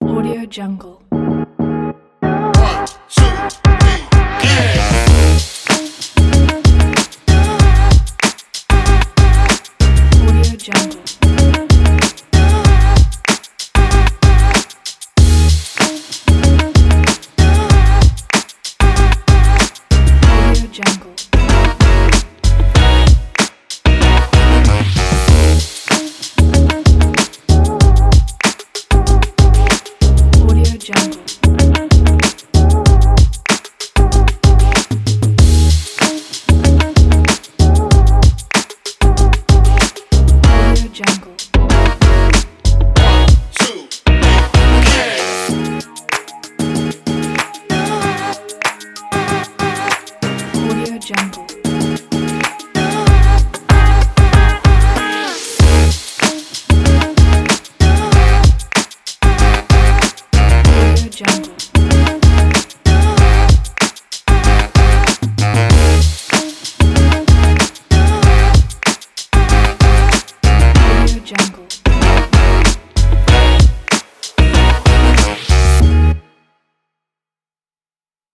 Audio Jungle. One, two, three, yeah. Audio Jungle. Audio Jungle. Audio Jungle. Audio Jungle. One, two, three, yeah. Audio Jungle. Audio Jungle.